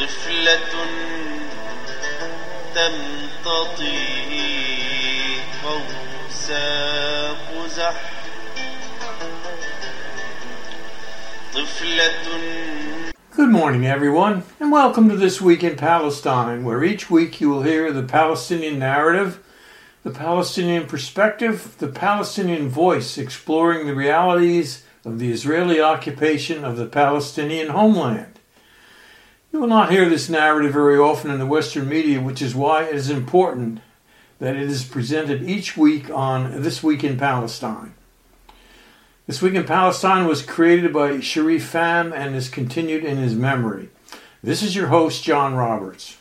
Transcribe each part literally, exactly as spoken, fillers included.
طفلة تمتطي قوس قزح طفلة. Good morning, everyone, and welcome to This Week in Palestine, where each week you will hear the Palestinian narrative, the Palestinian perspective, the Palestinian voice exploring the realities of the Israeli occupation of the Palestinian homeland. You will not hear this narrative very often in the Western media, which is why it is important that it is presented each week on This Week in Palestine. This Week in Palestine was created by Sharif Pham and is continued in his memory. This is your host, John Roberts.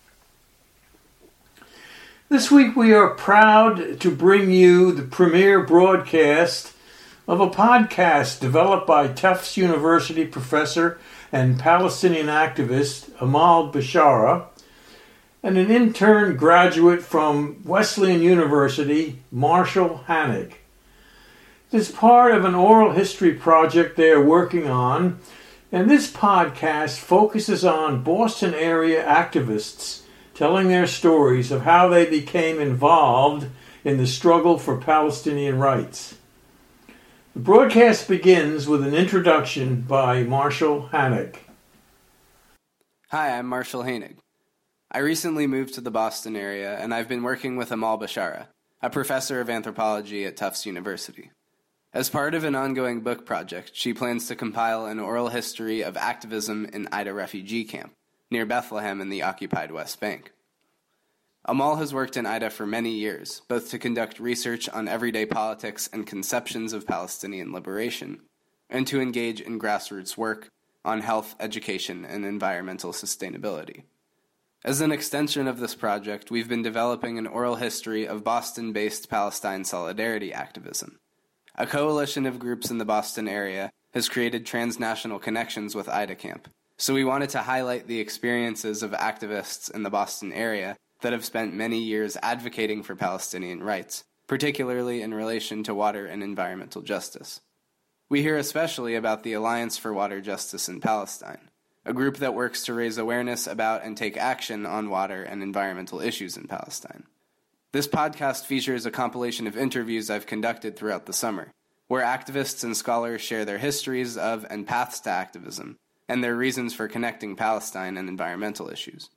This week we are proud to bring you the premiere broadcast of a podcast developed by Tufts University professor and Palestinian activist Amal Bishara and an intern graduate from Wesleyan University, Marshall Hanig. It is part of an oral history project they are working on, and this podcast focuses on Boston area activists telling their stories of how they became involved in the struggle for Palestinian rights. The broadcast begins with an introduction by Marshall Hanig. Hi, I'm Marshall Hanig. I recently moved to the Boston area, and I've been working with Amal Bishara, a professor of anthropology at Tufts University. As part of an ongoing book project, she plans to compile an oral history of activism in Aida refugee camp, near Bethlehem in the occupied West Bank. Amal has worked in Aida for many years, both to conduct research on everyday politics and conceptions of Palestinian liberation, and to engage in grassroots work on health, education, and environmental sustainability. As an extension of this project, we've been developing an oral history of Boston-based Palestine solidarity activism. A coalition of groups in the Boston area has created transnational connections with Aida Camp, so we wanted to highlight the experiences of activists in the Boston area that have spent many years advocating for Palestinian rights, particularly in relation to water and environmental justice. We hear especially about the Alliance for Water Justice in Palestine, a group that works to raise awareness about and take action on water and environmental issues in Palestine. This podcast features a compilation of interviews I've conducted throughout the summer, where activists and scholars share their histories of and paths to activism, and their reasons for connecting Palestine and environmental issues.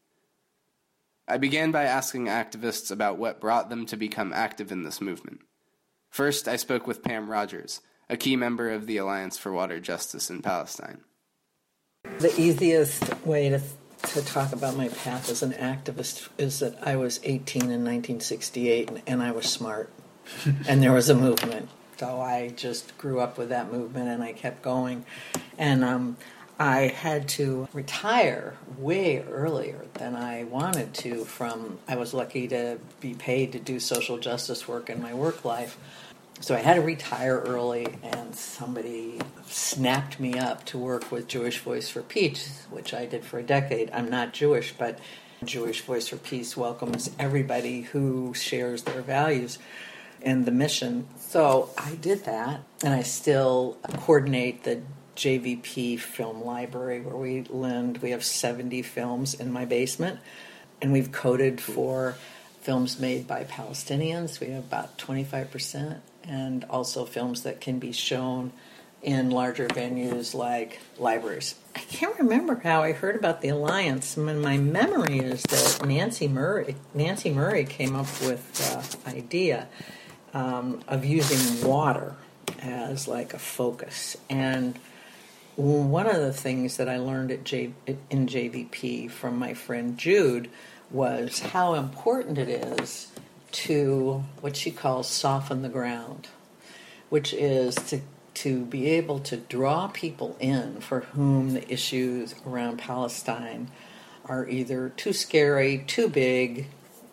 I began by asking activists about what brought them to become active in this movement. First, I spoke with Pam Rogers, a key member of the Alliance for Water Justice in Palestine. The easiest way to to talk about my path as an activist is that I was eighteen in nineteen sixty-eight, and, and I was smart, and there was a movement. So I just grew up with that movement, and I kept going. And um, I had to retire way earlier than I wanted to from, I was lucky to be paid to do social justice work in my work life. So I had to retire early, and somebody snapped me up to work with Jewish Voice for Peace, which I did for a decade. I'm not Jewish, but Jewish Voice for Peace welcomes everybody who shares their values and the mission. So I did that, and I still coordinate the J V P film library where we lend. We have seventy films in my basement, and we've coded for films made by Palestinians. We have about twenty-five percent. And also films that can be shown in larger venues like libraries. I can't remember how I heard about the Alliance. I mean, my memory is that Nancy Murray, Nancy Murray came up with the idea um, of using water as like a focus. And one of the things that I learned at J, in J V P from my friend Jude was how important it is to what she calls soften the ground, which is to to be able to draw people in for whom the issues around Palestine are either too scary, too big,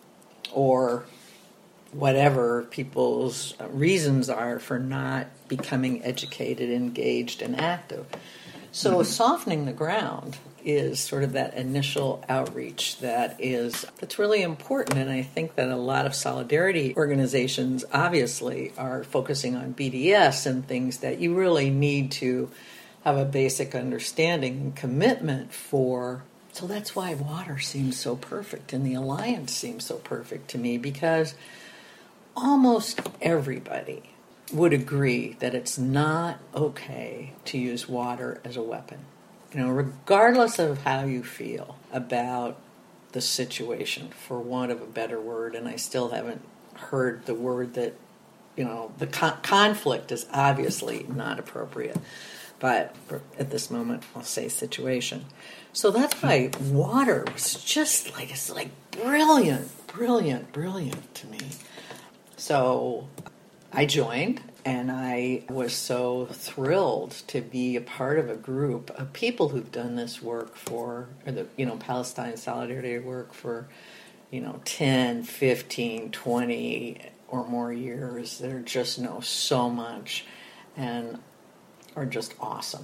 or whatever people's reasons are for not becoming educated, engaged, and active. So mm-hmm. softening the ground is sort of that initial outreach that is that's really important, and I think that a lot of solidarity organizations obviously are focusing on B D S and things that you really need to have a basic understanding and commitment for So that's why water seems so perfect and the alliance seems so perfect to me, because almost everybody would agree that it's not okay to use water as a weapon. You know, regardless of how you feel about the situation, for want of a better word, and I still haven't heard the word that, you know, the con- conflict is obviously not appropriate. But for, at this moment, I'll say situation. So that's why water was just like, it's like brilliant, brilliant, brilliant to me. So I joined, and I was so thrilled to be a part of a group of people who've done this work for, or the, you know, Palestine Solidarity work for, you know, ten, fifteen, twenty or more years. They just know so much and are just awesome.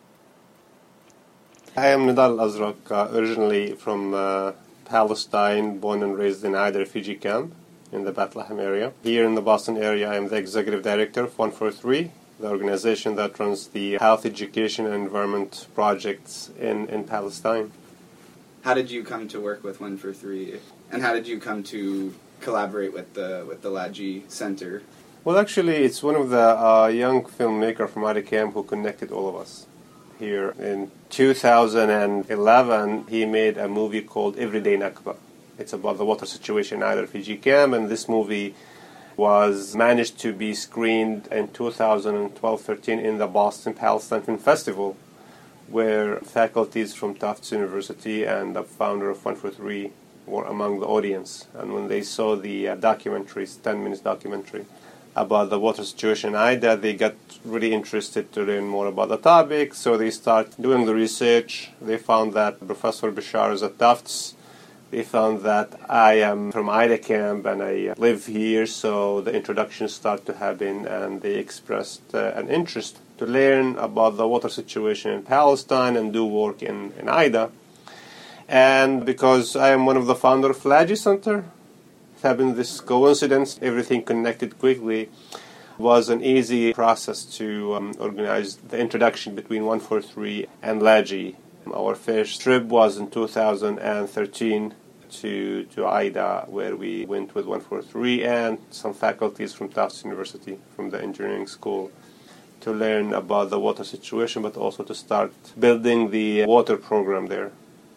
I am Nidal Azraq, uh, originally from uh, Palestine, born and raised in Aida refugee camp in the Bethlehem area. Here in the Boston area, I am the executive director of one forty-three, the organization that runs the health education and environment projects in, in Palestine. How did you come to work with one forty-three, and how did you come to collaborate with the with the Laji Center? Well, actually, it's one of the uh, young filmmakers from Aida camp who connected all of us. Here in two thousand eleven, he made a movie called Everyday Nakba. It's about the water situation in Aida refugee camp, and this movie was managed to be screened in two thousand twelve thirteen in the Boston Palestine Film Festival, where faculties from Tufts University and the founder of one forty-three were among the audience. And when they saw the uh, documentary, ten minutes documentary, about the water situation in Aida, they got really interested to learn more about the topic, so they started doing the research. They found that Professor Bashar is at Tufts. They found that I am from Aida camp and I live here, so the introductions start to happen, and they expressed uh, an interest to learn about the water situation in Palestine and do work in, in Aida. And because I am one of the founders of Laji Center, having this coincidence, everything connected quickly, was an easy process to um, organize the introduction between one forty-three and Laji. Our first trip was in two thousand thirteen to, to Aida, where we went with one forty-three and some faculties from Tufts University, from the engineering school, to learn about the water situation, but also to start building the water program there.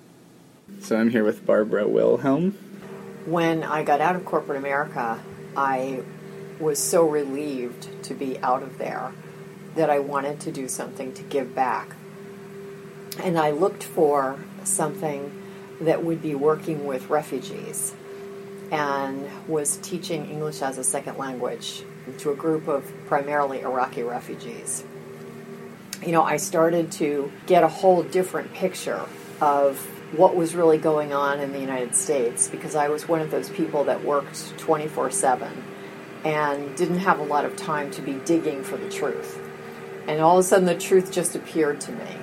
So I'm here with Barbara Wilhelm. When I got out of corporate America, I was so relieved to be out of there that I wanted to do something to give back. And I looked for something that would be working with refugees, and was teaching English as a second language to a group of primarily Iraqi refugees. You know, I started to get a whole different picture of what was really going on in the United States, because I was one of those people that worked twenty-four seven and didn't have a lot of time to be digging for the truth. And all of a sudden the truth just appeared to me.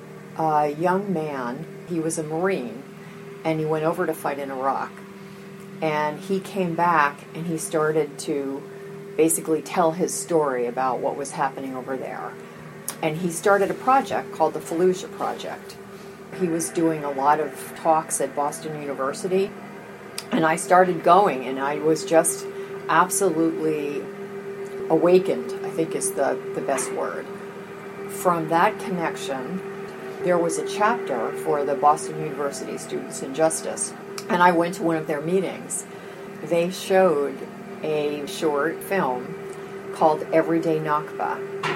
A young man, he was a Marine, and he went over to fight in Iraq. And he came back and he started to basically tell his story about what was happening over there. And he started a project called the Fallujah Project. He was doing a lot of talks at Boston University, and I started going, and I was just absolutely awakened, I think is the, the best word. From that connection, there was a chapter for the Boston University Students in Justice, and I went to one of their meetings. They showed a short film called Everyday Nakba,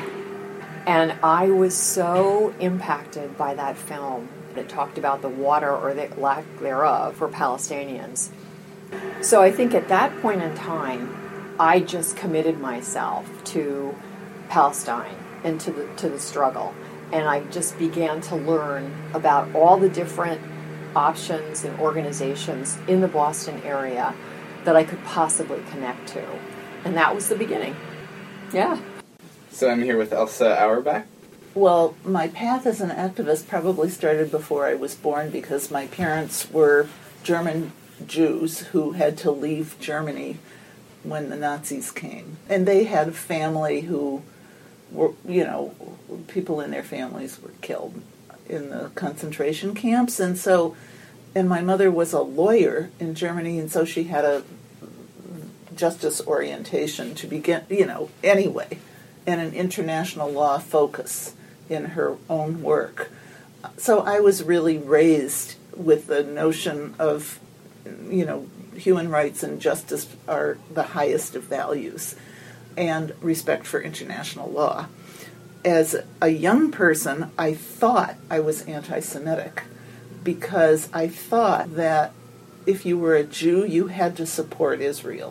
and I was so impacted by that film. It talked about the water, or the lack thereof, for Palestinians. So I think at that point in time, I just committed myself to Palestine and to the to the struggle. And I just began to learn about all the different options and organizations in the Boston area that I could possibly connect to. And that was the beginning. Yeah. So I'm here with Elsa Auerbach. Well, my path as an activist probably started before I was born, because my parents were German Jews who had to leave Germany when the Nazis came. And they had a family who were, you know, people in their families were killed in the concentration camps. And so, and my mother was a lawyer in Germany, and so she had a justice orientation to begin, you know, anyway, and an international law focus in her own work. So I was really raised with the notion of, you know, human rights and justice are the highest of values, and respect for international law. As a young person, I thought I was anti-Semitic because I thought that if you were a Jew, you had to support Israel.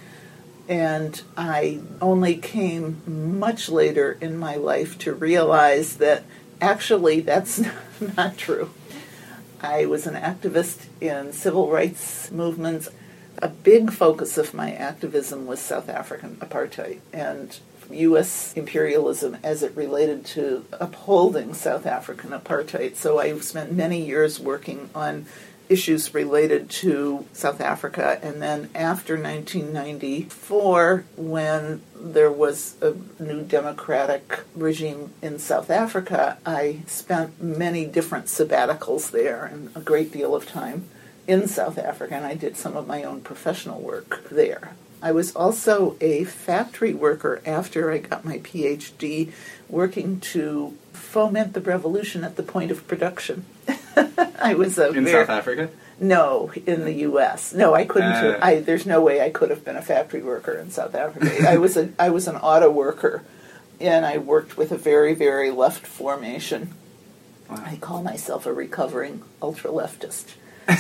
And I only came much later in my life to realize that actually that's not true. I was an activist in civil rights movements. A big focus of my activism was South African apartheid and U S imperialism as it related to upholding South African apartheid. So I spent many years working on issues related to South Africa. And then after nineteen ninety-four, when there was a new democratic regime in South Africa, I spent many different sabbaticals there and a great deal of time in South Africa, and I did some of my own professional work there. I was also a factory worker after I got my P H D, working to foment the revolution at the point of production. I was a in very, South Africa? No, in the U S No, I couldn't. Uh, I, there's no way I could have been a factory worker in South Africa. I was a I was an auto worker, and I worked with a very very left formation. Wow. I call myself a recovering ultra leftist.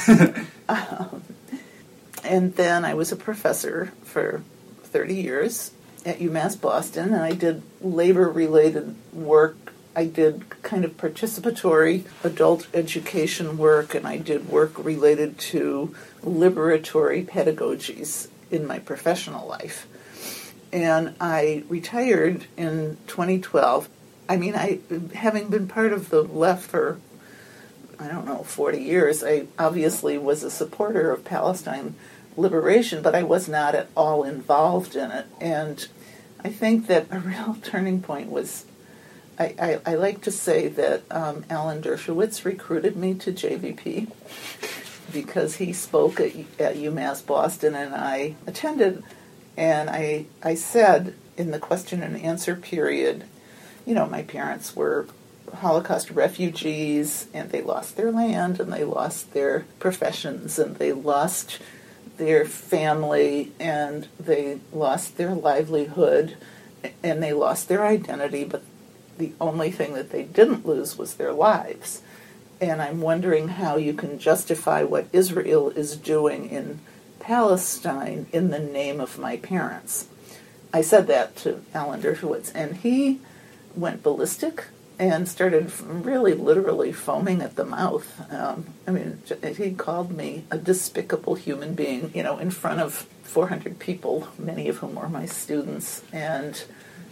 um, and then I was a professor for thirty years at UMass Boston, and I did labor-related work. I did kind of participatory adult education work, and I did work related to liberatory pedagogies in my professional life. And I retired in twenty twelve. I mean, I having been part of the left for, I don't know, forty years, I obviously was a supporter of Palestine liberation, but I was not at all involved in it. And I think that a real turning point was, I, I, I like to say that um, Alan Dershowitz recruited me to J V P because he spoke at, at UMass Boston, and I attended, and I I said in the question and answer period, you know, my parents were Holocaust refugees, and they lost their land, and they lost their professions, and they lost their family, and they lost their livelihood, and they lost their identity, but the only thing that they didn't lose was their lives. And I'm wondering how you can justify what Israel is doing in Palestine in the name of my parents. I said that to Alan Dershowitz, and he went ballistic and started really literally foaming at the mouth. Um, I mean, he called me a despicable human being, you know, in front of four hundred people, many of whom were my students. And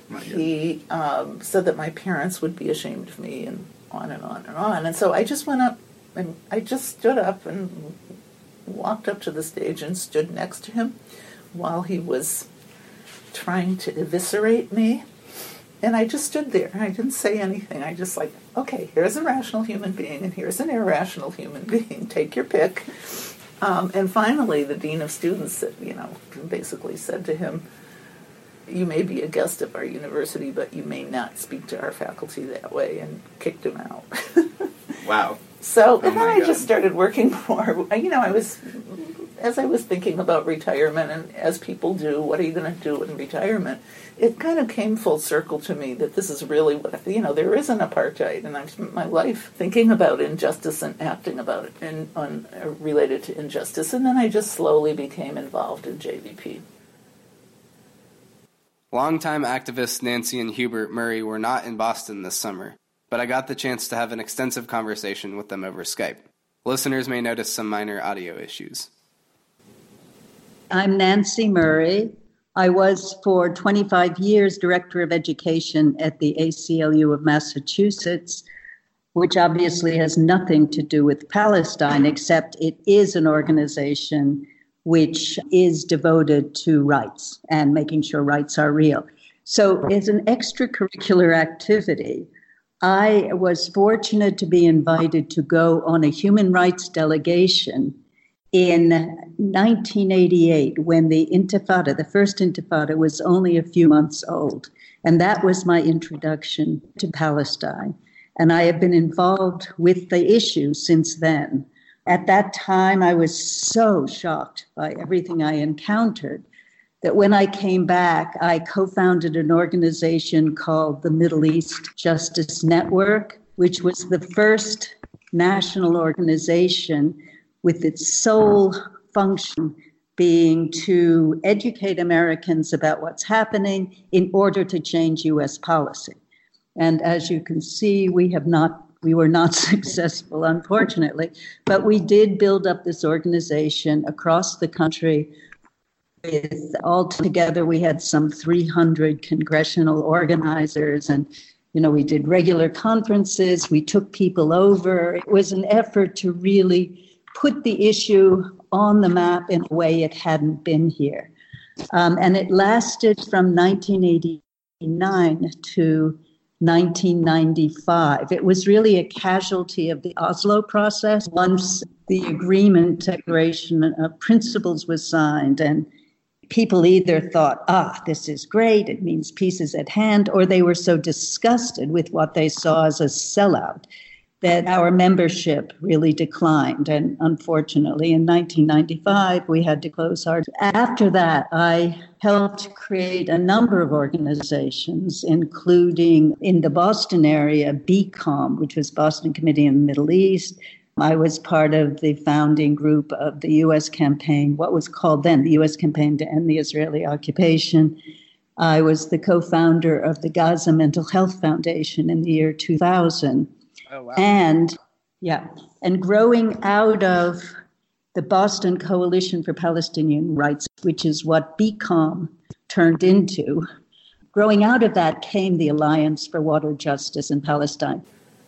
he um, said that my parents would be ashamed of me, and on and on and on. And so I just went up, and I just stood up and walked up to the stage and stood next to him while he was trying to eviscerate me. And I just stood there, and I didn't say anything. I just like, okay, here's a rational human being, and here's an irrational human being. Take your pick. Um, and finally, the dean of students said, you know, basically said to him, you may be a guest of our university, but you may not speak to our faculty that way, and kicked him out. Wow. So, oh and then I God. just started working more. You know, I was, as I was thinking about retirement, and as people do, what are you going to do in retirement? It kind of came full circle to me that this is really what, you know, there is an apartheid, and I've spent my life thinking about injustice and acting about it, and on uh, related to injustice, and then I just slowly became involved in J V P. Longtime activists Nancy and Hubert Murray were not in Boston this summer, but I got the chance to have an extensive conversation with them over Skype. Listeners may notice some minor audio issues. I'm Nancy Murray. I was for twenty-five years Director of Education at the A C L U of Massachusetts, which obviously has nothing to do with Palestine, except it is an organization which is devoted to rights and making sure rights are real. So as an extracurricular activity, I was fortunate to be invited to go on a human rights delegation in nineteen eighty-eight when the Intifada, the first Intifada, was only a few months old. And that was my introduction to Palestine. And I have been involved with the issue since then. At that time, I was so shocked by everything I encountered that when I came back, I co-founded an organization called the Middle East Justice Network, which was the first national organization with its sole function being to educate Americans about what's happening in order to change U S policy. And as you can see, we have not, we were not successful, unfortunately, but we did build up this organization across the country. With altogether, we had some three hundred congressional organizers, and you know, we did regular conferences. We took people over. It was an effort to really put the issue on the map in a way it hadn't been here, um, and it lasted from nineteen eighty-nine to nineteen ninety-five. It was really a casualty of the Oslo process. Once the agreement declaration of principles was signed, and people either thought, ah, this is great, it means peace is at hand, or they were so disgusted with what they saw as a sellout that our membership really declined. And unfortunately, in nineteen ninety-five, we had to close our... After that, I helped create a number of organizations, including in the Boston area, B COM, which was Boston Committee in the Middle East. I was part of the founding group of the U S campaign, what was called then the U S campaign to end the Israeli occupation. I was the co-founder of the Gaza Mental Health Foundation in the year two thousand. Oh, wow. And, yeah, and growing out of the Boston Coalition for Palestinian Rights, which is what B COM turned into, growing out of that came the Alliance for Water Justice in Palestine.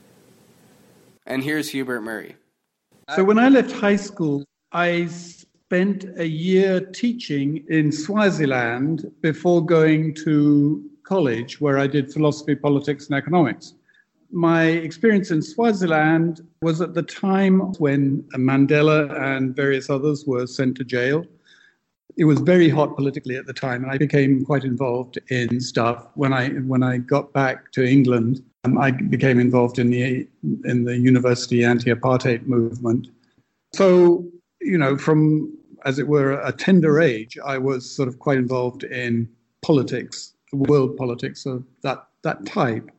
And here's Hubert Murray. So when I left high school, I spent a year teaching in Swaziland before going to college, where I did philosophy, politics, and economics. My experience in Swaziland was at the time when Mandela and various others were sent to jail. It was very hot politically at the time, and I became quite involved in stuff. When I when I got back to England, um, I became involved in the in the university anti-apartheid movement. So, you know, from, as it were, a tender age, I was sort of quite involved in politics, world politics of that that type.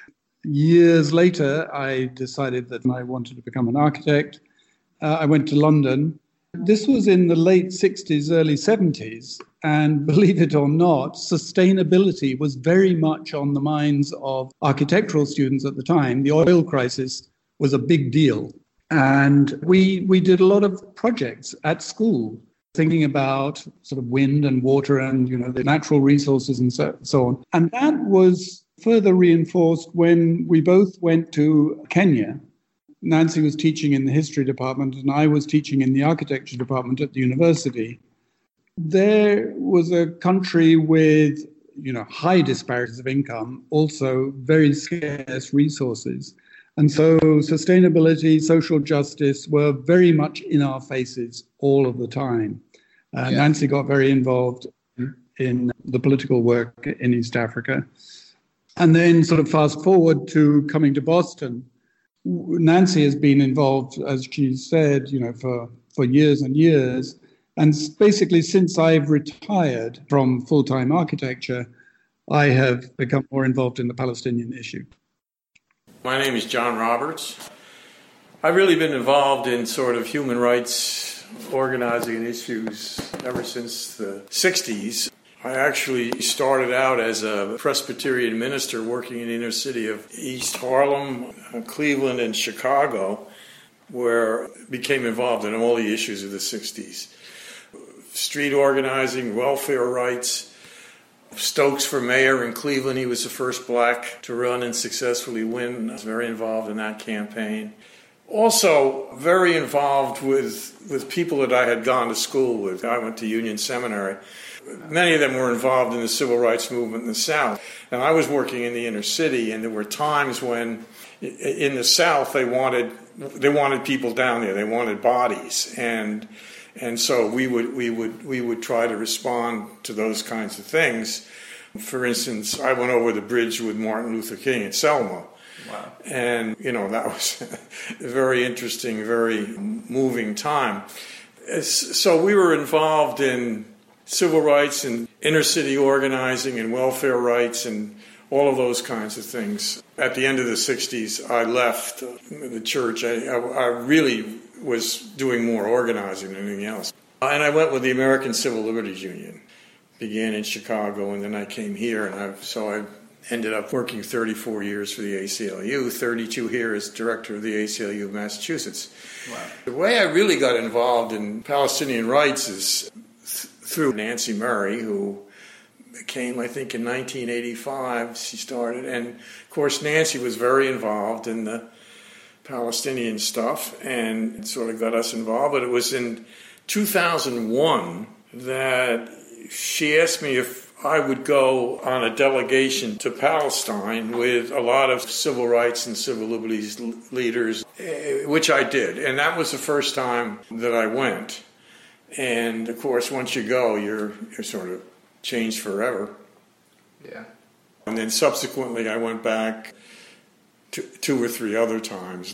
Years later, I decided that I wanted to become an architect. Uh, I went to London. This was in the late sixties, early seventies, and believe it or not, sustainability was very much on the minds of architectural students at the time. The oil crisis was a big deal, and we we did a lot of projects at school, thinking about sort of wind and water and, you know, the natural resources and so, so on. And that was further reinforced when we both went to Kenya. Nancy was teaching in the history department and I was teaching in the architecture department at the university. There was a country with, you know, high disparities of income, also very scarce resources. And so sustainability, social justice were very much in our faces all of the time. Uh, yeah. Nancy got very involved in the political work in East Africa. And then sort of fast forward to coming to Boston. Nancy has been involved, as she said, you know, for, for years and years. And basically, since I've retired from full-time architecture, I have become more involved in the Palestinian issue. My name is John Roberts. I've really been involved in sort of human rights organizing issues ever since the sixties. I actually started out as a Presbyterian minister working in the inner city of East Harlem, Cleveland, and Chicago, where I became involved in all the issues of the sixties. Street organizing, welfare rights. Stokes for mayor in Cleveland, he was the first black to run and successfully win. I was very involved in that campaign. Also very involved with, with people that I had gone to school with. I went to Union Seminary. many of them were involved in the civil rights movement in the South. And I was working in the inner city, and there were times when in the South they wanted they wanted people down there, they wanted bodies, and and so we would we would we would try to respond to those kinds of things. For instance, I went over the bridge with Martin Luther King at Selma. Wow. And, you know, that was a very interesting, very moving time. So we were involved in civil rights and inner city organizing and welfare rights and all of those kinds of things. At the end of the sixties, I left the church. I, I, I really was doing more organizing than anything else. And I went with the American Civil Liberties Union. Began in Chicago, and then I came here, and I've, so I ended up working thirty-four years for the A C L U, thirty-two here as director of the A C L U of Massachusetts. Wow. The way I really got involved in Palestinian rights is th- through Nancy Murray, who came, I think, in nineteen eighty-five, she started. And, of course, Nancy was very involved in the Palestinian stuff and sort of got us involved. But it was in two thousand one that she asked me if I would go on a delegation to Palestine with a lot of civil rights and civil liberties leaders, which I did. And that was the first time that I went. And, of course, once you go, you're you're sort of changed forever. Yeah. And then subsequently I went back two, two or three other times.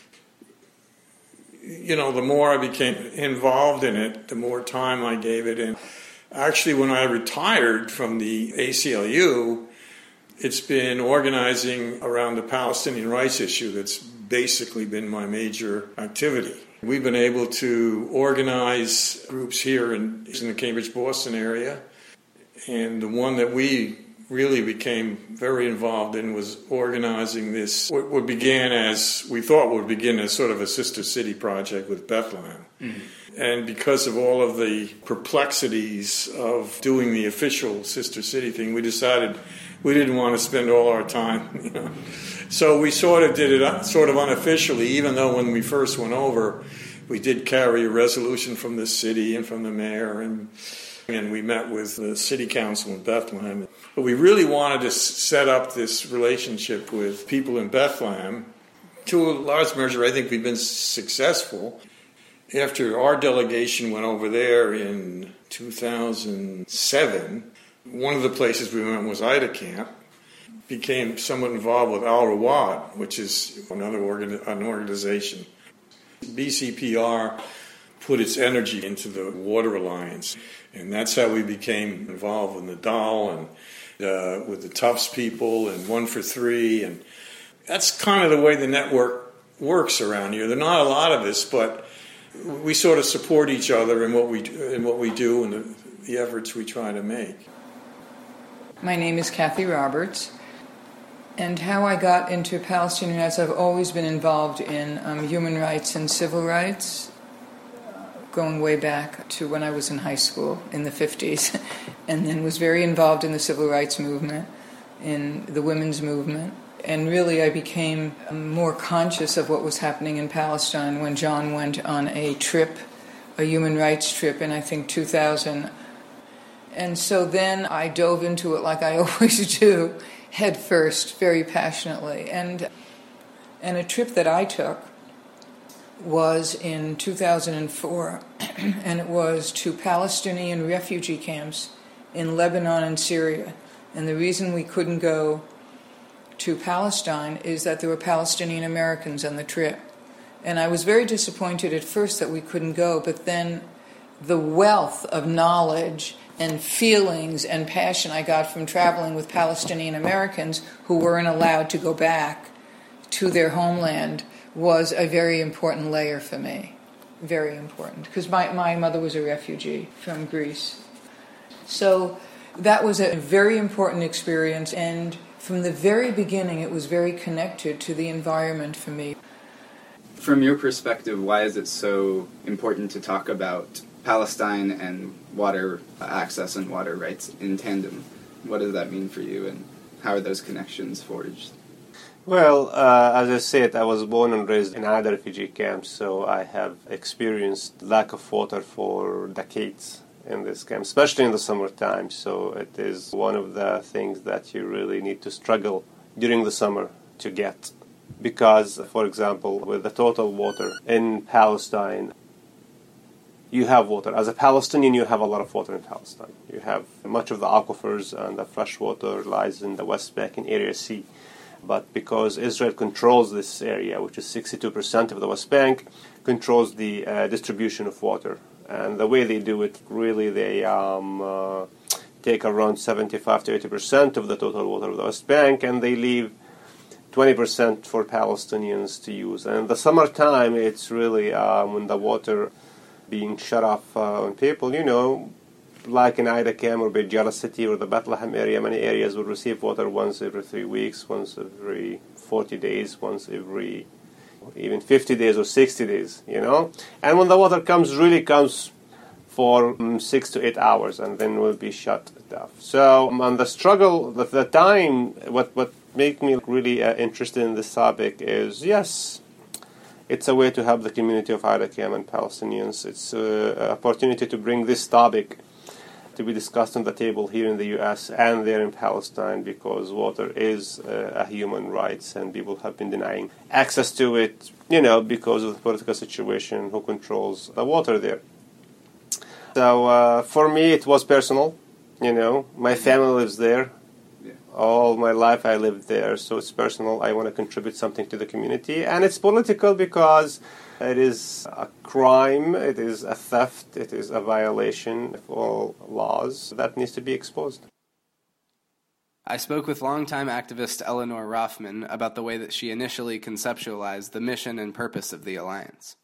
You know, the more I became involved in it, the more time I gave it. And actually, when I retired from the A C L U, it's been organizing around the Palestinian rights issue that's basically been my major activity. We've been able to organize groups here in, in the Cambridge-Boston area, and the one that we really became very involved in was organizing this, what, what began as, we thought would begin as sort of a sister city project with Bethlehem. Mm-hmm. And because of all of the perplexities of doing the official sister city thing, we decided we didn't want to spend all our time, you know. So we sort of did it sort of unofficially, even though when we first went over, we did carry a resolution from the city and from the mayor, and and we met with the city council in Bethlehem. But we really wanted to set up this relationship with people in Bethlehem. To a large measure, I think we've been successful. After our delegation went over there in two thousand seven, one of the places we went was Ida Camp. Became somewhat involved with Al Rawad, which is another organ- an organization. B C P R put its energy into the Water Alliance, and that's how we became involved in the D A L and uh, with the Tufts people and One for Three, and that's kind of the way the network works around here. There are not a lot of us, but we sort of support each other in what we do, in what we do and the, the efforts we try to make. My name is Kathy Roberts, and how I got into Palestinian rights, I've always been involved in um, human rights and civil rights, going way back to when I was in high school in the fifties, and then was very involved in the civil rights movement, in the women's movement. And really I became more conscious of what was happening in Palestine when John went on a trip, a human rights trip in I think two thousand. And so then I dove into it like I always do, head first, very passionately. And and a trip that I took was in two thousand four, and it was to Palestinian refugee camps in Lebanon and Syria. And the reason we couldn't go to Palestine is that there were Palestinian Americans on the trip. And I was very disappointed at first that we couldn't go, but then the wealth of knowledge and feelings and passion I got from traveling with Palestinian Americans who weren't allowed to go back to their homeland was a very important layer for me. Very important. Because my, my mother was a refugee from Greece. So that was a very important experience, and from the very beginning it was very connected to the environment for me. From your perspective, why is it so important to talk about Palestine and water access and water rights in tandem? What does that mean for you, and how are those connections forged? Well, uh, as I said, I was born and raised in other refugee camps, so I have experienced lack of water for decades in this camp, especially in the summertime. So it is one of the things that you really need to struggle during the summer to get. Because, for example, with the total water in Palestine, you have water. As a Palestinian, you have a lot of water in Palestine. You have much of the aquifers and the fresh water lies in the West Bank in Area C. But because Israel controls this area, which is sixty-two percent of the West Bank, controls the uh, distribution of water. And the way they do it, really, they um, uh, take around seventy-five to eighty percent of the total water of the West Bank, and they leave twenty percent for Palestinians to use. And in the summertime, it's really um, when the water being shut off uh, on people, you know, like in Ida Cam or Beit Jala City or the Bethlehem area, many areas will receive water once every three weeks, once every forty days, once every even fifty days or sixty days, you know. And when the water comes, really comes for um, six to eight hours and then will be shut off. So um, on the struggle, the, the time, what, what made me really uh, interested in this topic is, yes, it's a way to help the community of Ida Cam and Palestinians. It's uh, an opportunity to bring this topic to be discussed on the table here in the U S and there in Palestine, because water is uh, a human right and people have been denying access to it, you know, because of the political situation, who controls the water there. So uh, for me it was personal, you know, my family lives there. All my life I lived there, so it's personal. I want to contribute something to the community. And it's political because it is a crime, it is a theft, it is a violation of all laws that needs to be exposed. I spoke with longtime activist Eleanor Rothman about the way that she initially conceptualized the mission and purpose of the Alliance.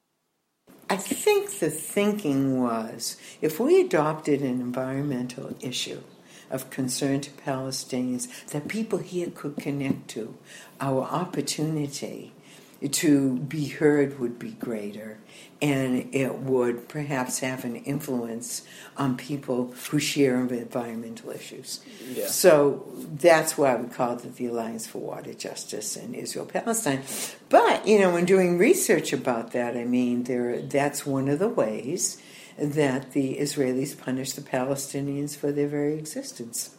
I think the thinking was, if we adopted an environmental issue of concern to Palestinians that people here could connect to, our opportunity to be heard would be greater, and it would perhaps have an influence on people who share environmental issues. Yeah. So that's why we called it the Alliance for Water Justice in Israel-Palestine. But, you know, when doing research about that, I mean, there that's one of the ways that the Israelis punish the Palestinians for their very existence,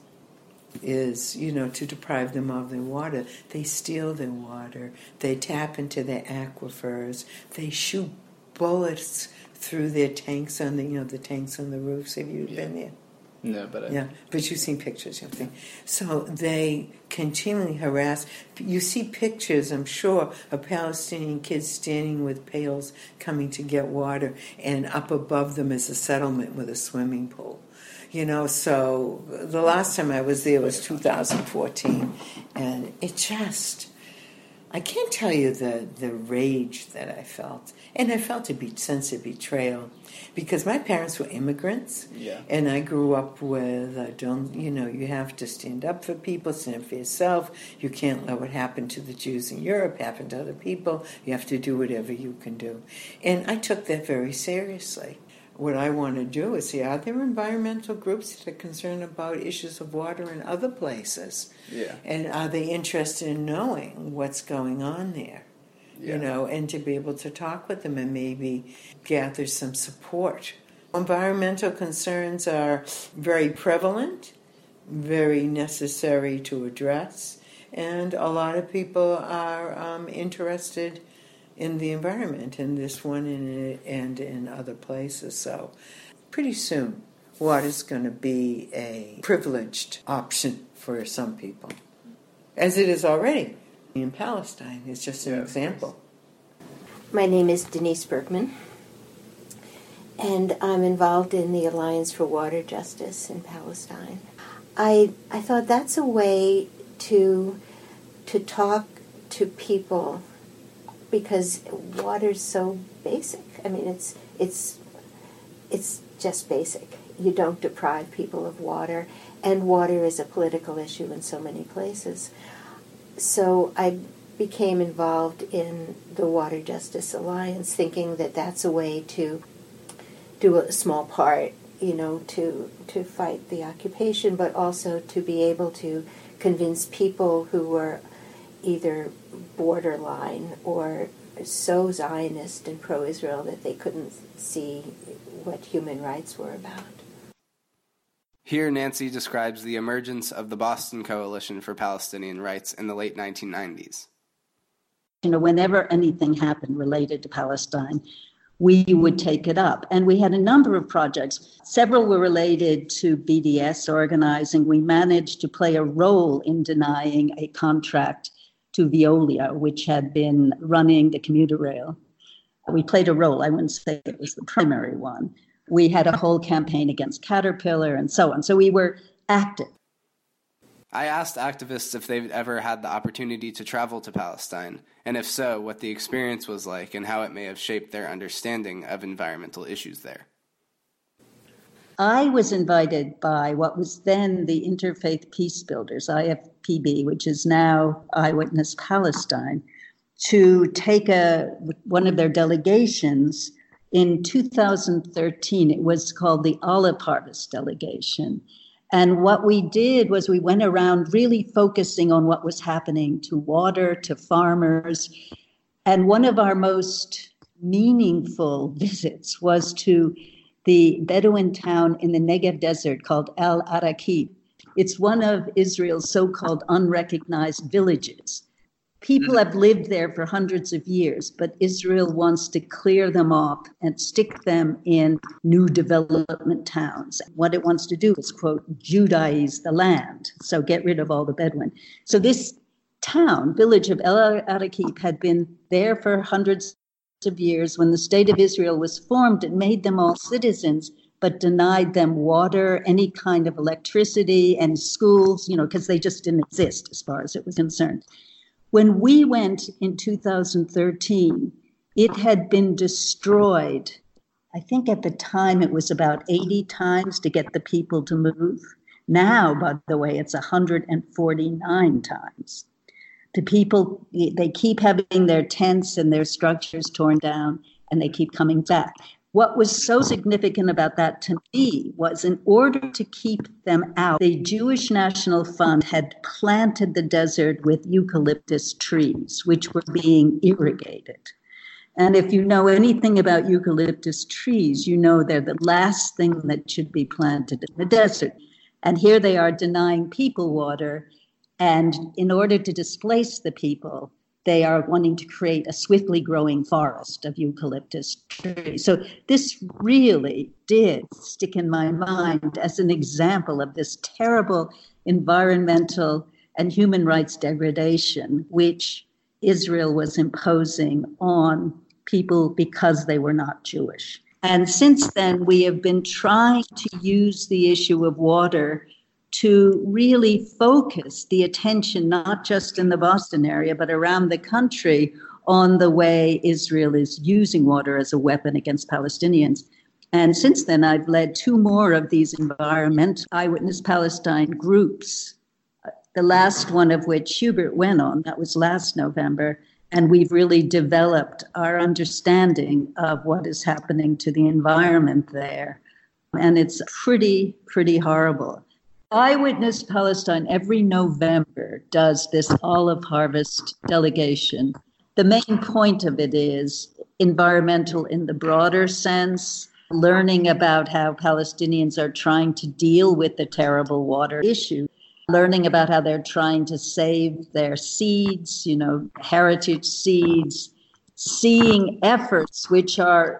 is, you know, to deprive them of their water. They steal their water. They tap into their aquifers. They shoot bullets through their tanks on the, you know, the tanks on the roofs. Have you Yeah. been there? No, but I... Yeah, but you've seen pictures, you think. So they continually harass. You see pictures, I'm sure, of Palestinian kids standing with pails coming to get water, and up above them is a settlement with a swimming pool. You know, so the last time I was there was two thousand fourteen, and it just... I can't tell you the, the rage that I felt. And I felt a be- sense of betrayal, because my parents were immigrants, Yeah. and I grew up with, uh, don't, you know, you have to stand up for people, stand up for yourself. You can't let what happened to the Jews in Europe happen to other people. You have to do whatever you can do. And I took that very seriously. What I want to do is see, are there environmental groups that are concerned about issues of water in other places? Yeah. And are they interested in knowing what's going on there? Yeah. You know, and to be able to talk with them and maybe gather some support. Environmental concerns are very prevalent, very necessary to address, and a lot of people are um, interested in the environment, in this one and, and in other places. So pretty soon, water's going to be a privileged option for some people, as it is already in Palestine. It's just an Yeah, example. My name is Denise Bergman, and I'm involved in the Alliance for Water Justice in Palestine. I I thought that's a way to to talk to people, because water's so basic. I mean, it's it's it's just basic. You don't deprive people of water, and water is a political issue in so many places. So I became involved in the Water Justice Alliance, thinking that that's a way to do a small part, you know, to to fight the occupation, but also to be able to convince people who were either borderline or so Zionist and pro-Israel that they couldn't see what human rights were about. Here, Nancy describes the emergence of the Boston Coalition for Palestinian Rights in the late nineteen nineties. You know, whenever anything happened related to Palestine, we would take it up. And we had a number of projects. Several were related to B D S organizing. We managed to play a role in denying a contract to Veolia, which had been running the commuter rail. We played a role. I wouldn't say it was the primary one. We had a whole campaign against Caterpillar and so on. So we were active. I asked activists if they've ever had the opportunity to travel to Palestine, and if so, what the experience was like and how it may have shaped their understanding of environmental issues there. I was invited by what was then the Interfaith Peace Builders, I F P B, which is now Eyewitness Palestine, to take a one of their delegations in two thousand thirteen. It was called the Olive Harvest Delegation. And what we did was we went around really focusing on what was happening to water, to farmers. And one of our most meaningful visits was to the Bedouin town in the Negev desert called El Araqib. It's one of Israel's so-called unrecognized villages. People have lived there for hundreds of years, but Israel wants to clear them off and stick them in new development towns. What it wants to do is, quote, Judaize the land, so get rid of all the Bedouin. So this town, village of El Araqib, had been there for hundreds of years. When the state of Israel was formed, it made them all citizens, but denied them water, any kind of electricity, and schools, you know, because they just didn't exist as far as it was concerned. When we went in two thousand thirteen, it had been destroyed. I think at the time it was about eighty times to get the people to move. Now, by the way, it's one hundred forty-nine times. The people, they keep having their tents and their structures torn down, and they keep coming back. What was so significant about that to me was, in order to keep them out, the Jewish National Fund had planted the desert with eucalyptus trees, which were being irrigated. And if you know anything about eucalyptus trees, you know they're the last thing that should be planted in the desert. And here they are denying people water. And in order to displace the people, they are wanting to create a swiftly growing forest of eucalyptus trees. So this really did stick in my mind as an example of this terrible environmental and human rights degradation, which Israel was imposing on people because they were not Jewish. And since then, we have been trying to use the issue of water to really focus the attention, not just in the Boston area, but around the country, on the way Israel is using water as a weapon against Palestinians. And since then, I've led two more of these environmental Eyewitness Palestine groups, the last one of which Hubert went on, that was last November, and we've really developed our understanding of what is happening to the environment there. And it's pretty, pretty horrible. Eyewitness Palestine every November does this olive harvest delegation. The main point of it is environmental in the broader sense, learning about how Palestinians are trying to deal with the terrible water issue, learning about how they're trying to save their seeds, you know, heritage seeds, seeing efforts which are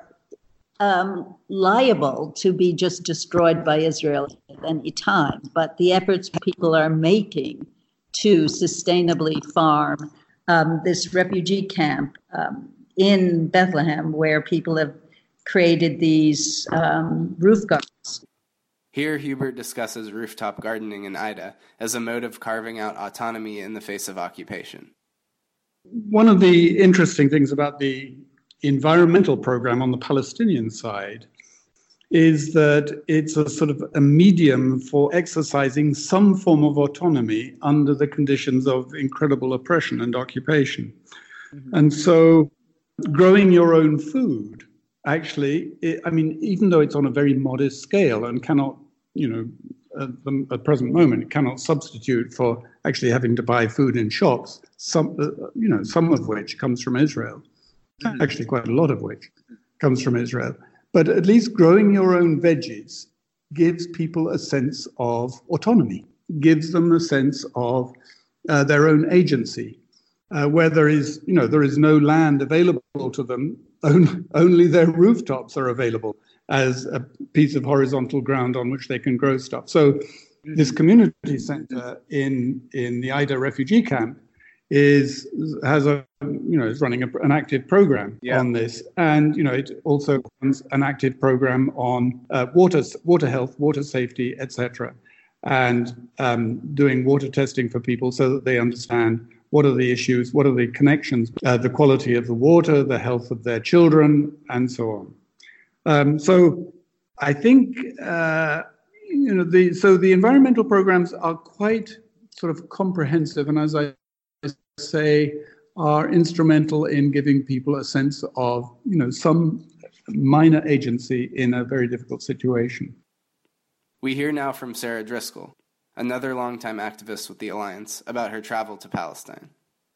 Um, liable to be just destroyed by Israel at any time. But the efforts people are making to sustainably farm um, this refugee camp um, in Bethlehem, where people have created these um, roof gardens. Here, Hubert discusses rooftop gardening in Ida as a mode of carving out autonomy in the face of occupation. One of the interesting things about the environmental program on the Palestinian side is that it's a sort of a medium for exercising some form of autonomy under the conditions of incredible oppression and occupation. Mm-hmm. And so growing your own food, actually, it, I mean, even though it's on a very modest scale and cannot, you know, at the at present moment, it cannot substitute for actually having to buy food in shops, some, uh, you know, some of which comes from Israel. actually quite a lot of which comes from Israel. But at least growing your own veggies gives people a sense of autonomy, gives them a sense of uh, their own agency, uh, where there is, you know, there is no land available to them, only, only their rooftops are available as a piece of horizontal ground on which they can grow stuff. So this community center in, in the Aida refugee camp is has a you know is running a, an active program yeah. on this, and you know it also runs an active program on uh, water water health, water safety, et cetera, and um, doing water testing for people so that they understand what are the issues, what are the connections, uh, the quality of the water, the health of their children, and so on. Um, so I think uh, you know the so the environmental programs are quite sort of comprehensive, and as I say, are instrumental in giving people a sense of, you know, some minor agency in a very difficult situation. We hear now from Sarah Driscoll, another longtime activist with the Alliance, about her travel to Palestine.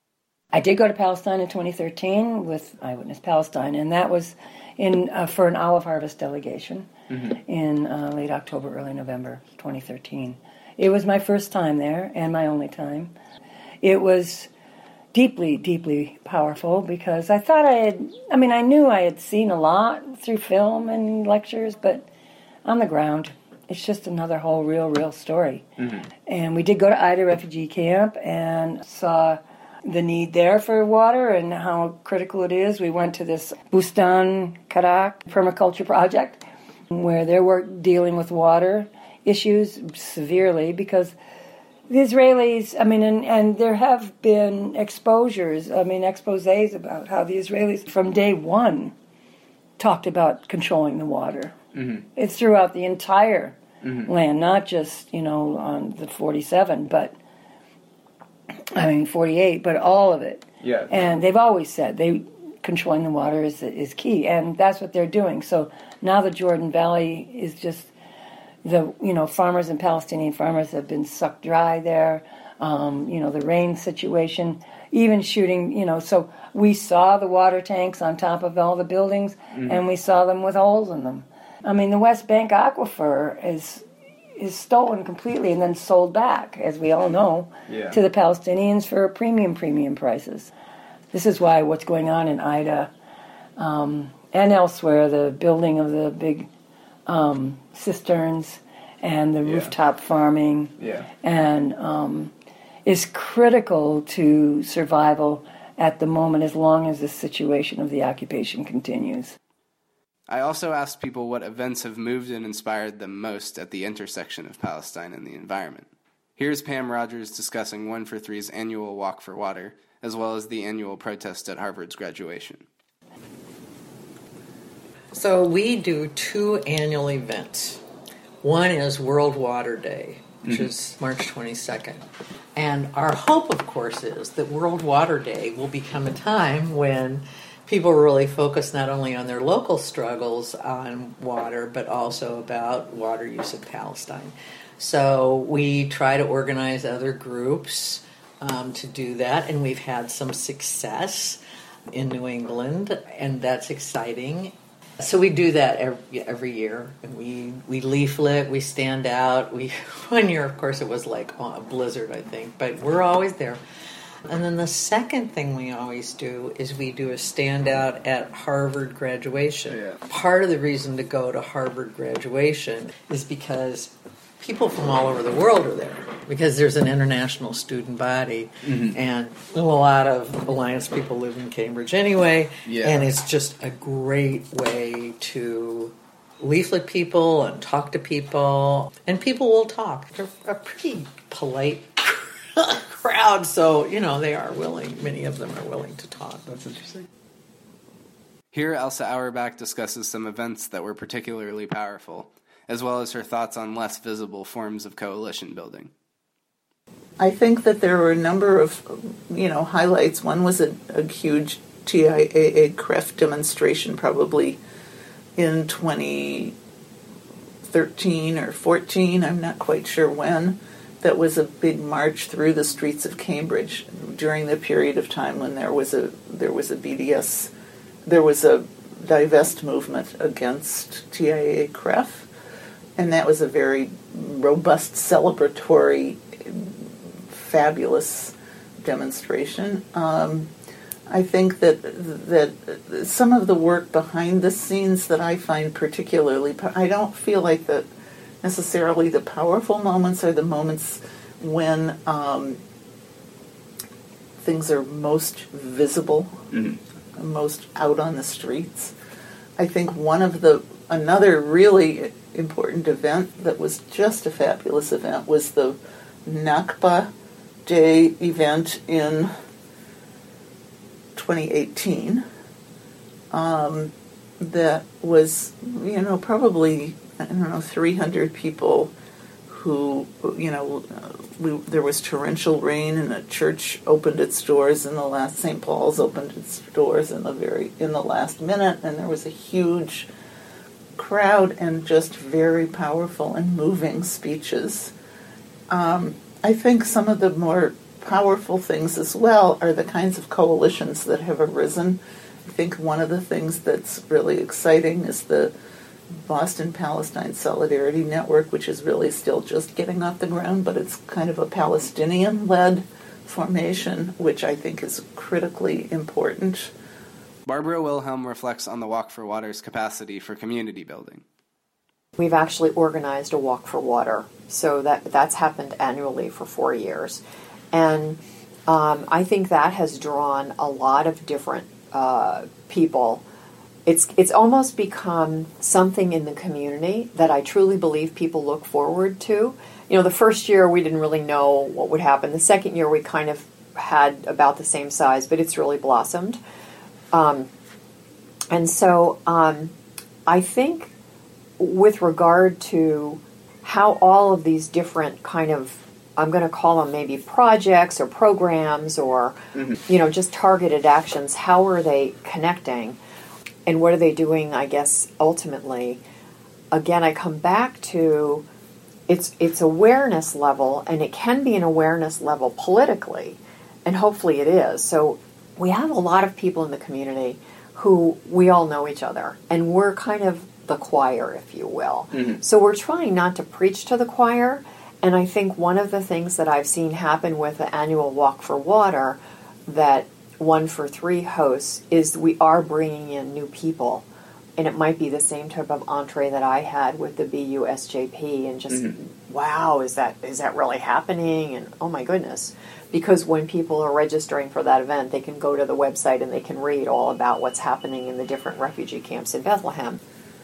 I did go to Palestine in twenty thirteen with Eyewitness Palestine, and that was in uh, for an olive harvest delegation mm-hmm. in uh, late October, early November twenty thirteen. It was my first time there and my only time. It was deeply, deeply powerful because I thought I had, I mean, I knew I had seen a lot through film and lectures, but on the ground, it's just another whole real, real story. Mm-hmm. And we did go to Aida refugee camp and saw the need there for water and how critical it is. We went to this Bustan Karak permaculture project where they were dealing with water issues severely because the Israelis, I mean, and, and there have been exposures, I mean, exposés about how the Israelis from day one talked about controlling the water. Mm-hmm. It's throughout the entire mm-hmm. land, not just, you know, on the forty-seven, but, I mean, forty-eight, but all of it. Yeah. And they've always said they controlling the water is is key, and that's what they're doing. So now the Jordan Valley is just, the you know farmers and Palestinian farmers have been sucked dry there. Um, you know the rain situation, even shooting. You know, so we saw the water tanks on top of all the buildings, mm-hmm. and we saw them with holes in them. I mean, the West Bank aquifer is is stolen completely and then sold back, as we all know, yeah. to the Palestinians for premium premium prices. This is why what's going on in Aida um, and elsewhere, the building of the big Um, cisterns and the yeah. rooftop farming yeah. and um, is critical to survival at the moment as long as the situation of the occupation continues. I also asked people what events have moved and inspired them most at the intersection of Palestine and the environment. Here's Pam Rogers discussing one for three's annual Walk for Water, as well as the annual protest at Harvard's graduation. So we do two annual events. One is World Water Day, which mm-hmm. is March twenty-second. And our hope, of course, is that World Water Day will become a time when people really focus not only on their local struggles on water, but also about water use in Palestine. So we try to organize other groups um, to do that, and we've had some success in New England, and that's exciting. So we do that every, every year, and we, we leaflet, we stand out. We one year, of course, it was like a blizzard, I think, but we're always there. And then the second thing we always do is we do a standout at Harvard graduation. Yeah. Part of the reason to go to Harvard graduation is because people from all over the world are there, because there's an international student body, mm-hmm. and a lot of Alliance people live in Cambridge anyway, yeah. and it's just a great way to leaflet people and talk to people, and people will talk. They're a pretty polite crowd, so, you know, they are willing, many of them are willing to talk. That's interesting. Here, Elsa Auerbach discusses some events that were particularly powerful, as well as her thoughts on less visible forms of coalition building. I think that there were a number of, you know, highlights. One was a, a huge T I A A C R E F demonstration, probably in twenty thirteen or fourteen, I'm not quite sure when, that was a big march through the streets of Cambridge during the period of time when there was a there was a B D S there was a divest movement against T I A A C R E F, and that was a very robust, celebratory, fabulous demonstration. Um, I think that that some of the work behind the scenes that I find particularly, I don't feel like that necessarily the powerful moments are the moments when um, things are most visible, mm-hmm. most out on the streets. I think one of the, another really important event that was just a fabulous event was the Nakba Day event in twenty eighteen. Um, that was, you know, probably, I don't know, three hundred people who, you know, we, there was torrential rain and a church opened its doors in the last, Saint Paul's opened its doors in the very, in the last minute, and there was a huge crowd and just very powerful and moving speeches. Um, I think some of the more powerful things as well are the kinds of coalitions that have arisen. I think one of the things that's really exciting is the Boston Palestine Solidarity Network, which is really still just getting off the ground, but it's kind of a Palestinian-led formation, which I think is critically important. Barbara Wilhelm reflects on the Walk for Water's capacity for community building. We've actually organized a Walk for Water, so that that's happened annually for four years. And um, I think that has drawn a lot of different uh, people. It's it's almost become something in the community that I truly believe people look forward to. You know, the first year we didn't really know what would happen. The second year we kind of had about the same size, but it's really blossomed. Um, and so um, I think with regard to how all of these different kind of, I'm going to call them maybe projects or programs or, mm-hmm. you know, just targeted actions, how are they connecting? And what are they doing, I guess, ultimately? Again, I come back to it's it's awareness level, and it can be an awareness level politically, and hopefully it is. So we have a lot of people in the community who we all know each other, and we're kind of the choir, if you will. Mm-hmm. So we're trying not to preach to the choir, and I think one of the things that I've seen happen with the annual Walk for Water that One for Three hosts is we are bringing in new people, and it might be the same type of entree that I had with the B U S J P, and just mm-hmm. wow, is that is that really happening? And oh my goodness, because when people are registering for that event, they can go to the website and they can read all about what's happening in the different refugee camps in Bethlehem.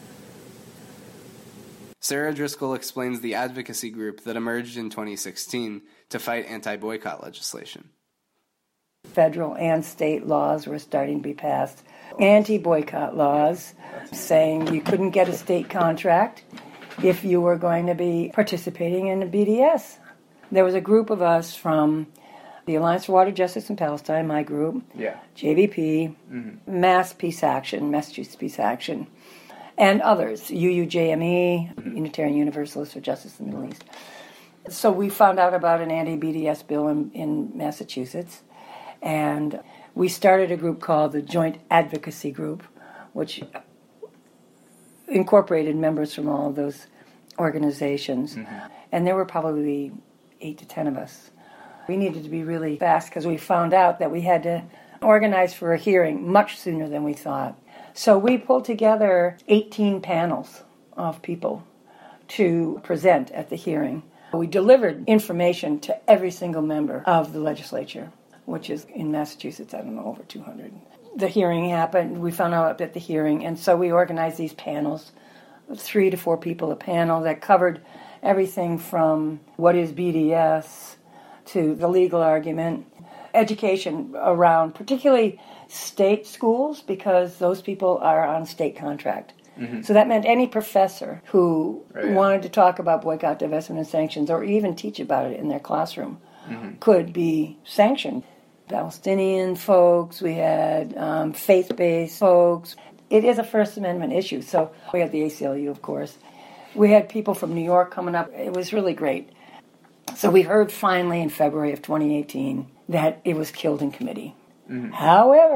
Sarah Driscoll explains the advocacy group that emerged in twenty sixteen to fight anti-boycott legislation. Federal and state laws were starting to be passed. Anti-boycott laws saying you couldn't get a state contract if you were going to be participating in the B D S. There was a group of us from the Alliance for Water Justice in Palestine, my group, yeah. J V P, mm-hmm. Mass Peace Action, Massachusetts Peace Action, and others, U U J M E, mm-hmm. Unitarian Universalists for Justice in the Middle East. So we found out about an anti-B D S bill in, in Massachusetts. And we started a group called the Joint Advocacy Group, which incorporated members from all of those organizations. Mm-hmm. And there were probably eight to ten of us. We needed to be really fast because we found out that we had to organize for a hearing much sooner than we thought. So we pulled together eighteen panels of people to present at the hearing. We delivered information to every single member of the legislature, which is in Massachusetts, I don't know, over two hundred. The hearing happened, we found out at the hearing, and so we organized these panels, three to four people a panel, that covered everything from what is B D S to the legal argument, education around particularly state schools, because those people are on state contract. Mm-hmm. So that meant any professor who right, yeah. wanted to talk about boycott, divestment, and sanctions, or even teach about it in their classroom, mm-hmm. could be sanctioned. Palestinian folks, we had um, faith-based folks. It is a First Amendment issue, so we had the A C L U, of course. We had people from New York coming up. It was really great. So we heard finally in February of twenty eighteen that it was killed in committee. Mm-hmm. However,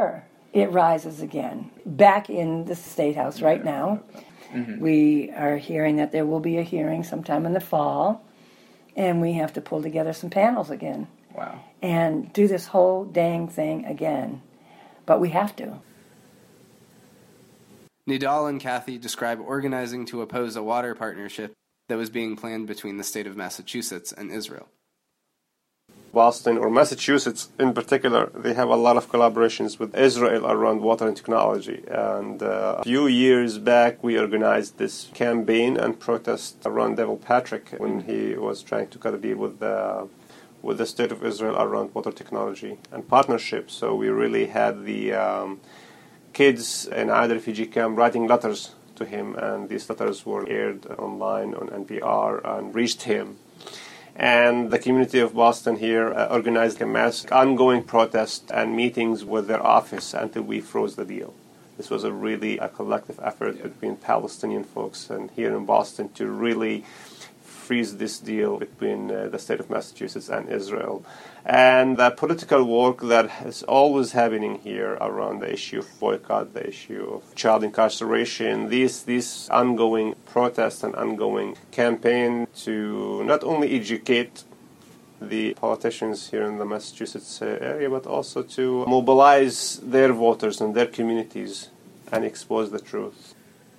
it rises again. Back in the State House right now, mm-hmm. we are hearing that there will be a hearing sometime in the fall, and we have to pull together some panels again. Wow. And do this whole dang thing again. But we have to. Nidal and Kathy describe organizing to oppose a water partnership that was being planned between the state of Massachusetts and Israel. Boston, or Massachusetts in particular, they have a lot of collaborations with Israel around water and technology. And uh, a few years back, we organized this campaign and protest around Deval Patrick when he was trying to cut a deal with the, with the state of Israel around water technology and partnership. So we really had the um, kids in Aida refugee camp writing letters to him, and these letters were aired online on N P R and reached him. And the community of Boston here uh, organized a mass ongoing protest and meetings with their office until we froze the deal. This was a really a collective effort yeah. between Palestinian folks and here in Boston to really freeze this deal between uh, the state of Massachusetts and Israel. And the political work that is always happening here around the issue of boycott, the issue of child incarceration, these, these ongoing protests and ongoing campaign to not only educate the politicians here in the Massachusetts area, but also to mobilize their voters and their communities and expose the truth.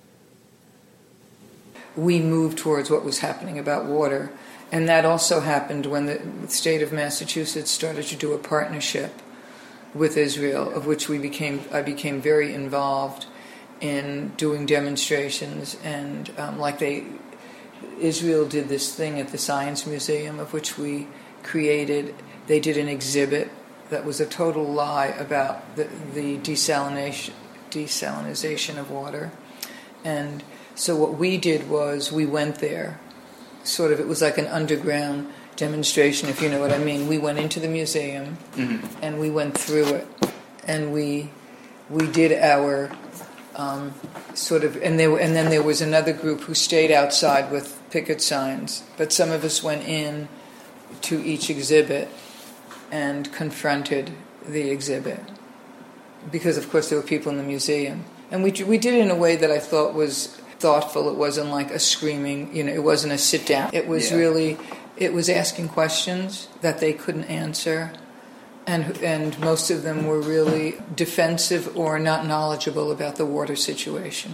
We moved towards what was happening about water. And that also happened when the state of Massachusetts started to do a partnership with Israel, of which we became I became very involved in doing demonstrations. And um, like they, Israel did this thing at the Science Museum, of which we created, they did an exhibit that was a total lie about the, the desalination, desalinization of water. And so what we did was we went there. Sort of, it was like an underground demonstration, if you know what I mean. We went into the museum, mm-hmm. and we went through it, and we we did our um, sort of, and there, and then there was another group who stayed outside with picket signs. But some of us went in to each exhibit and confronted the exhibit, because of course there were people in the museum, and we we did it in a way that I thought was thoughtful. It wasn't like a screaming, you know, it wasn't a sit down. It was yeah. really, it was asking questions that they couldn't answer, and and most of them were really defensive or not knowledgeable about the water situation.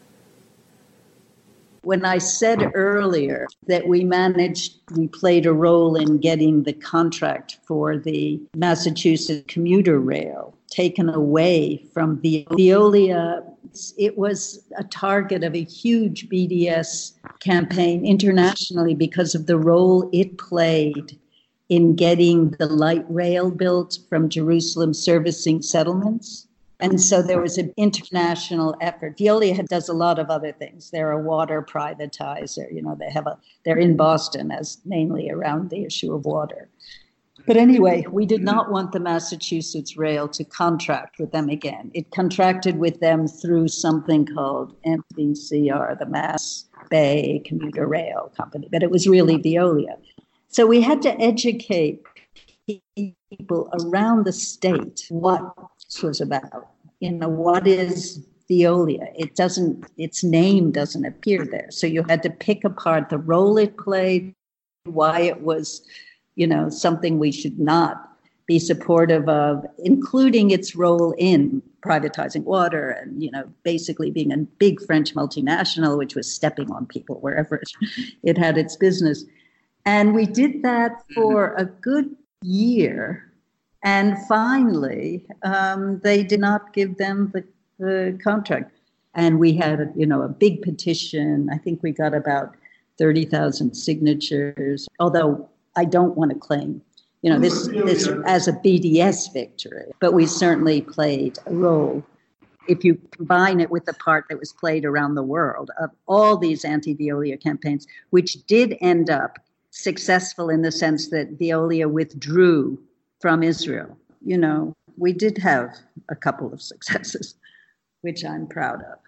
When I said earlier that we managed, we played a role in getting the contract for the Massachusetts commuter rail taken away from Veolia, it was a target of a huge B D S campaign internationally because of the role it played in getting the light rail built from Jerusalem servicing settlements. And so there was an international effort. Veolia does a lot of other things. They're a water privatizer. You know, they have a, they're in Boston as mainly around the issue of water. But anyway, we did not want the Massachusetts Rail to contract with them again. It contracted with them through something called M B C R, the Mass Bay Commuter Rail Company, but it was really Veolia. So we had to educate people around the state what this was about. You know, what is Veolia? It doesn't, its name doesn't appear there. So you had to pick apart the role it played, why it was, you know, something we should not be supportive of, including its role in privatizing water and, you know, basically being a big French multinational, which was stepping on people wherever it had its business. And we did that for a good year. And finally, um, they did not give them the, the contract. And we had, you know, a big petition. I think we got about thirty thousand signatures, although I don't want to claim, you know, this, this as a B D S victory, but we certainly played a role. If you combine it with the part that was played around the world of all these anti-Veolia campaigns, which did end up successful in the sense that Veolia withdrew from Israel. You know, we did have a couple of successes, which I'm proud of.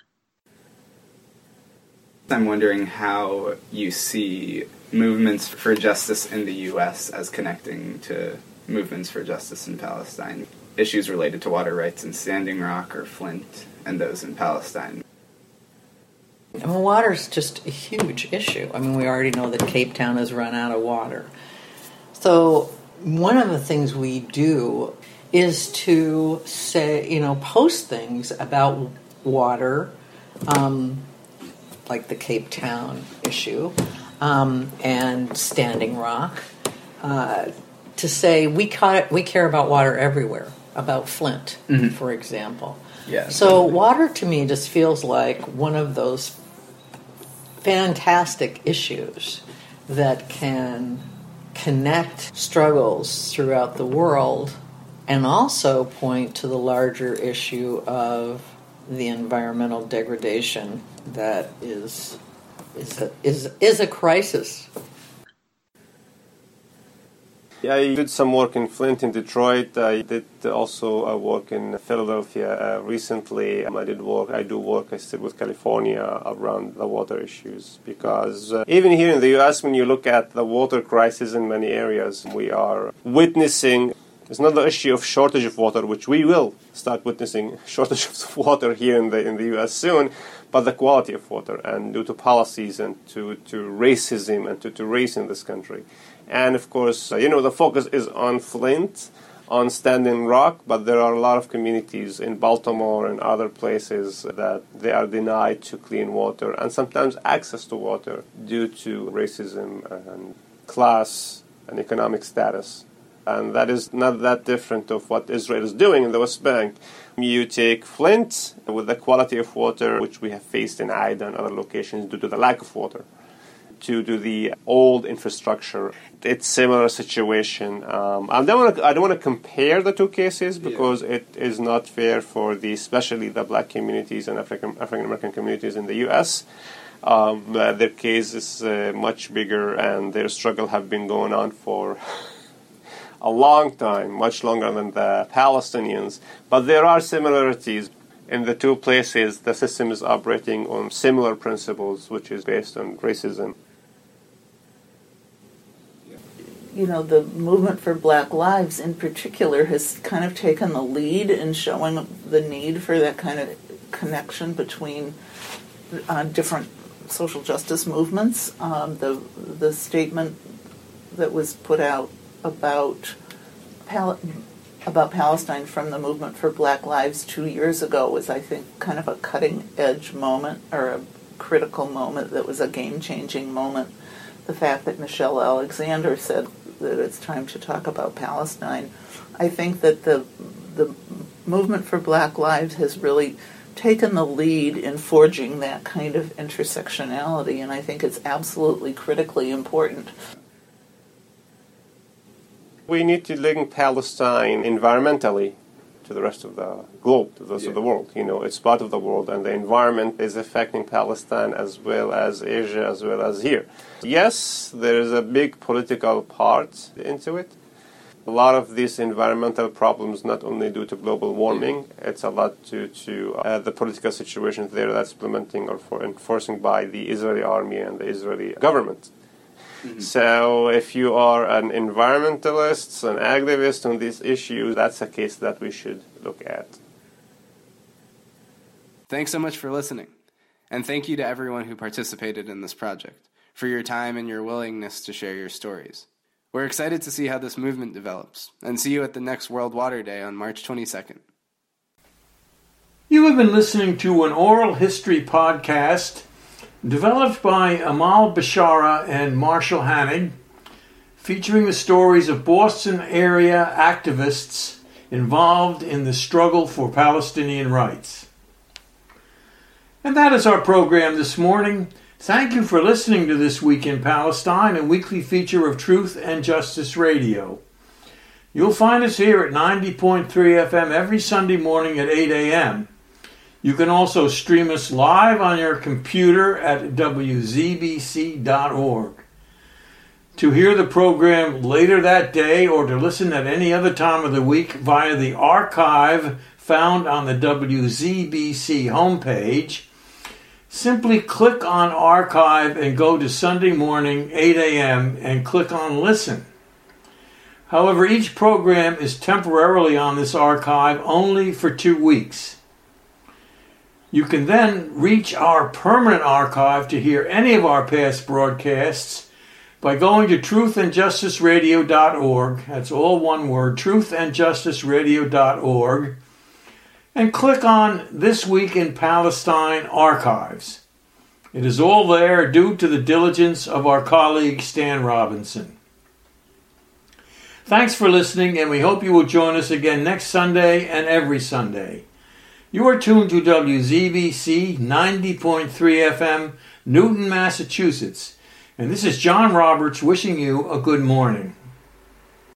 I'm wondering how you see movements for justice in the U S as connecting to movements for justice in Palestine. issues related to water rights in Standing Rock or Flint and those in Palestine? I mean, water's just a huge issue. I mean, we already know that Cape Town has run out of water. So one of the things we do is to say, you know, post things about water, um, like the Cape Town issue, um, and Standing Rock, uh, to say we, ca- we care about water everywhere, about Flint, mm-hmm. for example. Yeah. So water to me just feels like one of those fantastic issues that can connect struggles throughout the world and also point to the larger issue of the environmental degradation that is is a, is, is a crisis. Yeah, I did some work in Flint, in Detroit. I did also uh, work in Philadelphia uh, recently. Um, I did work. I do work. I still with California around the water issues because uh, even here in the U S, when you look at the water crisis in many areas, we are witnessing. It's not the issue of shortage of water, which we will start witnessing shortage of water here in the in the U S soon, but the quality of water, and due to policies and to, to racism and to, to race in this country. And, of course, uh, you know, the focus is on Flint, on Standing Rock, but there are a lot of communities in Baltimore and other places that they are denied to clean water and sometimes access to water due to racism and class and economic status. And that is not that different of what Israel is doing in the West Bank. You take Flint with the quality of water, which we have faced in Ida and other locations due to the lack of water, to do the old infrastructure. It's similar situation. Um, I don't want to. I don't want to compare the two cases because yeah. it is not fair for the, especially the black communities and African African American communities in the U S. Um, uh, their case is uh, much bigger, and their struggle have been going on for a long time, much longer than the Palestinians. But there are similarities. In the two places, the system is operating on similar principles, which is based on racism. You know, the movement for Black Lives in particular has kind of taken the lead in showing the need for that kind of connection between uh, different social justice movements. Um, the the statement that was put out about Pal- about Palestine from the movement for Black Lives two years ago was, I think, kind of a cutting-edge moment or a critical moment that was a game-changing moment. The fact that Michelle Alexander said that it's time to talk about Palestine. I think that the the movement for Black Lives has really taken the lead in forging that kind of intersectionality, and I think it's absolutely critically important. We need to link Palestine environmentally to the rest of the globe, to the rest yeah. of the world. You know, it's part of the world, and the environment is affecting Palestine as well as Asia, as well as here. Yes, there is a big political part into it. A lot of these environmental problems not only due to global warming, it's a lot due to uh, the political situation there that's implementing or for enforcing by the Israeli army and the Israeli government. Mm-hmm. So if you are an environmentalist, an activist on these issues, that's a case that we should look at. Thanks so much for listening. And thank you to everyone who participated in this project, for your time and your willingness to share your stories. We're excited to see how this movement develops, and see you at the next World Water Day on March twenty-second. You have been listening to an oral history podcast developed by Amal Bishara and Marshall Hannig, featuring the stories of Boston area activists involved in the struggle for Palestinian rights. And that is our program this morning. Thank you for listening to This Week in Palestine, a weekly feature of Truth and Justice Radio. You'll find us here at ninety point three F M every Sunday morning at eight a.m. You can also stream us live on your computer at w z b c dot org. To hear the program later that day or to listen at any other time of the week via the archive found on the W Z B C homepage, simply click on Archive and go to Sunday morning, eight a.m., and click on Listen. However, each program is temporarily on this archive only for two weeks. You can then reach our permanent archive to hear any of our past broadcasts by going to truth and justice radio dot org, that's all one word, truth and justice radio dot org, and click on This Week in Palestine Archives. It is all there due to the diligence of our colleague Stan Robinson. Thanks for listening, and we hope you will join us again next Sunday and every Sunday. You are tuned to W Z B C ninety point three F M, Newton, Massachusetts. And this is John Roberts wishing you a good morning.